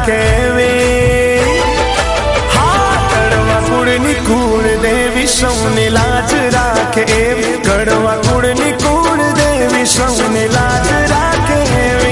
राखेवी हाँ कड़वा कुड़नी कूड़ देवी सौने लाज राखेवी कड़वा कुड़नी कूड़ देवी सौने लाज राखेवी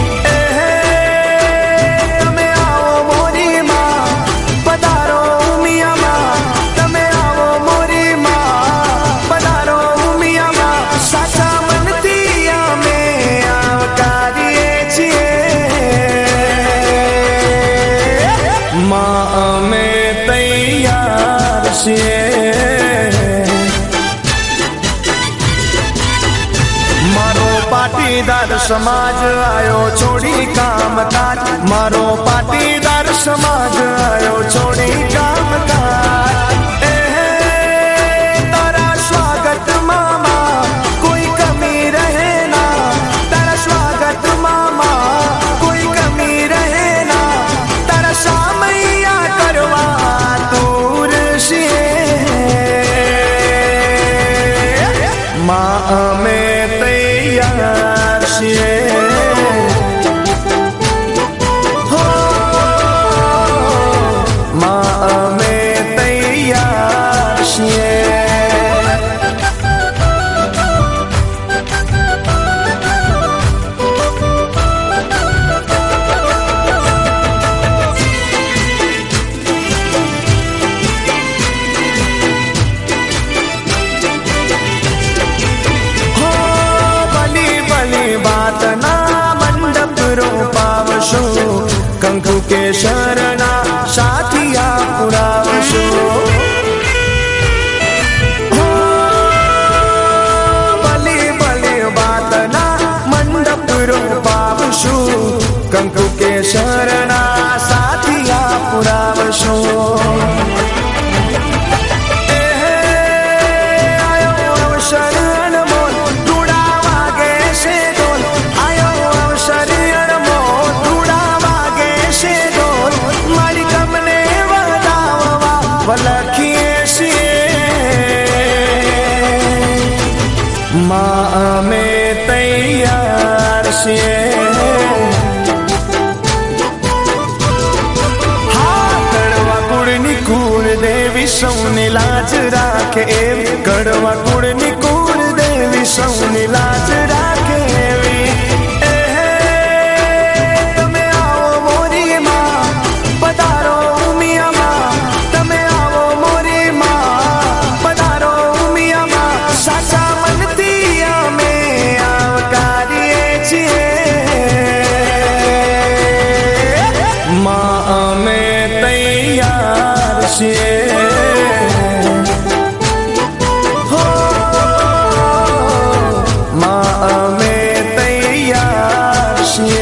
मारो पाटीदार समाज आयो छोड़ी काम काज मारो पाटीदार समाज आयो छोड़ी काम काज तारा स्वागत मामा कोई कमी रहे ना तारा स्वागत मामा कोई कमी रहे ना तारा सामैया करवा दूर से माँ में तैयार से हो माँ में तैयार से कंकु के शरणा साथिया पुरावशो बलि बलि बात ना मंडप रूपावशो कंकु के शरणा साथिया पुरावशो माँ में तैयार से हाँ कड़वा कुड़नी कूड़ देवी सौने लाज राखे कड़वा कुड़नी कूड़ देवी सौने लाज राखेवी तमे आओ मोरी माँ पधारो मिया माँ तमे आओ मोरी माँ पधारो मिया माँ साचा माँ में तैयार से हो माँ में तैयार से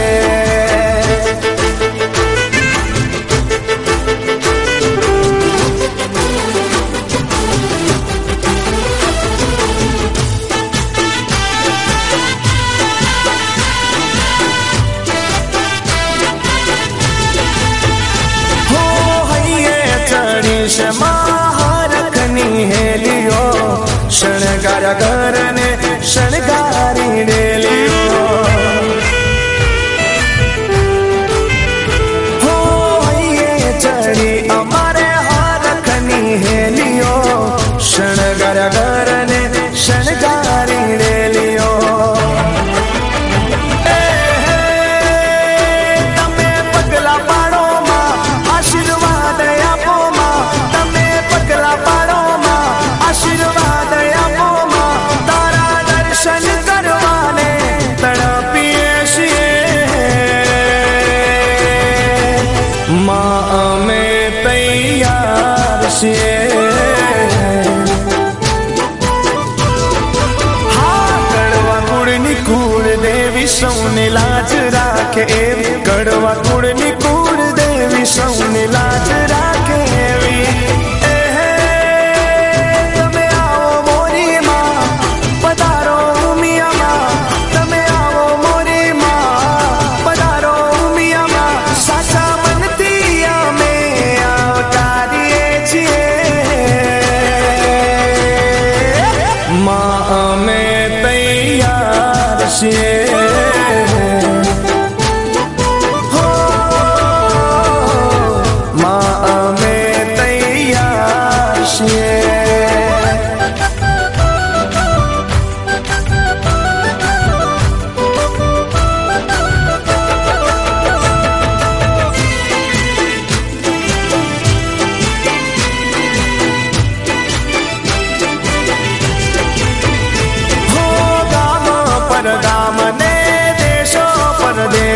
महारखनी है लियो शणगार करने शणगारी ने लियो हो ये चढ़ी हमारे हारखनी है लियो शणगार करने शणगारी ने लियो तमे पगला पाड़ो माँ आशीर्वाद आपो आशीर्वाद आपो माँ तारा दर्शन करवाने तड़पिए माँ में तैयार से हाँ कड़वा कुड़नी कूड़ देवी सौने लाज राखे कड़वा कुड़नी कूड़ देवी सौने लाज राखेवी से हो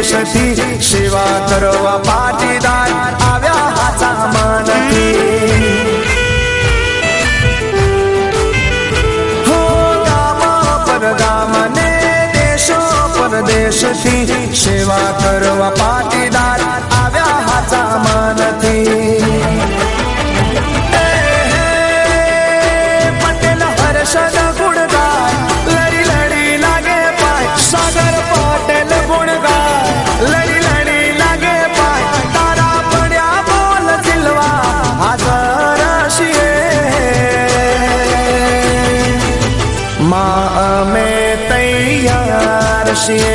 પરદેશથી સેવા કરવા પાટીદાર આવ્યા હાચા માનથી. હો ગામ પરગામ ને દેશો પરદેશથી સેવા કરવા પાટીદાર આવ્યા હાચા માનથી. પટેલ હર્ષદ ગુણ ગાય લડી લડી લાગે પાય. સાગર પટેલ ગુણ ગાય લડી લડી લાગે પાય. તારા પડ્યા બોલ જીલવા હાજર છીએ. માં અમે તૈયાર છીએ.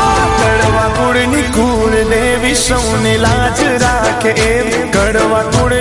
કડવા કુળની કુળ દેવી સૌની લાજ રાખે એમ. કડવા કુળ